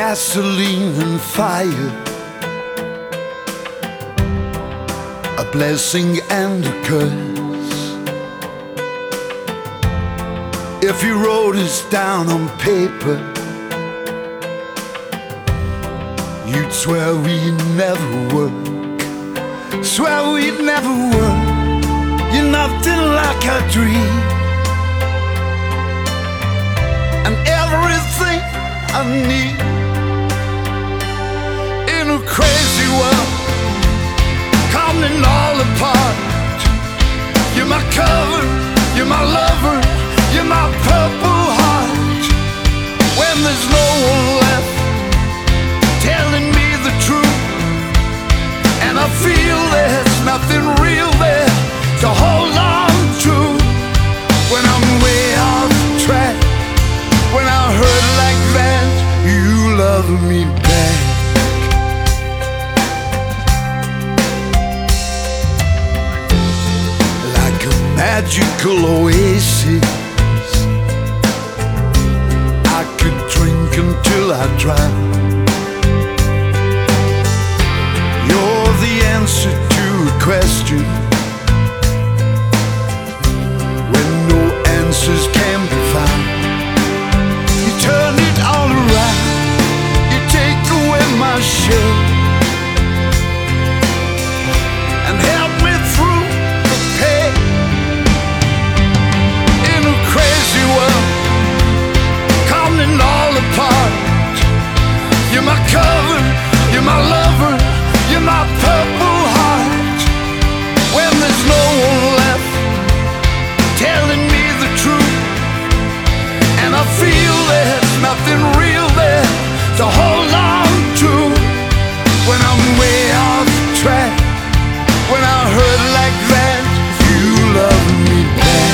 gasoline and fire, a blessing and a curse. If you wrote us down on paper, you'd swear we'd never work, swear we'd never work. You're nothing like a dream, and everything I need in a crazy world, coming all apart. You're my cover, you're my lover, you're my purple heart. When there's no one left telling me the truth, and I feel there's nothing real there to hold on to. When I'm way off track, when I hurt like that, you love me back. Like a magical oasis, I could drink until I drown. You're the answer to a question when no answers can be found. You turn it all around, you take away my shame, and help me through the pain. In a crazy world, coming all apart. You're my cover, you're my lover, you're my purple heart. When there's no one left telling me the truth, and I feel there's nothing real there to hold on to. When I'm way off track, when I hurt like that, you love me back.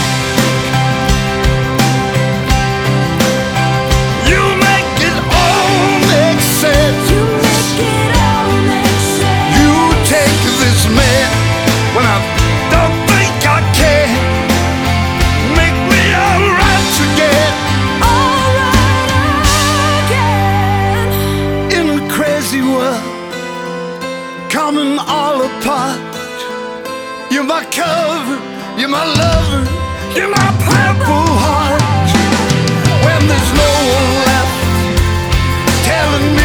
You make it all make sense. You make it all make sense. You take this man when I don't think I can. Make me alright again. Alright again. In a crazy world, coming all apart. You're my cover, you're my lover, you're my purple heart. When there's no one left telling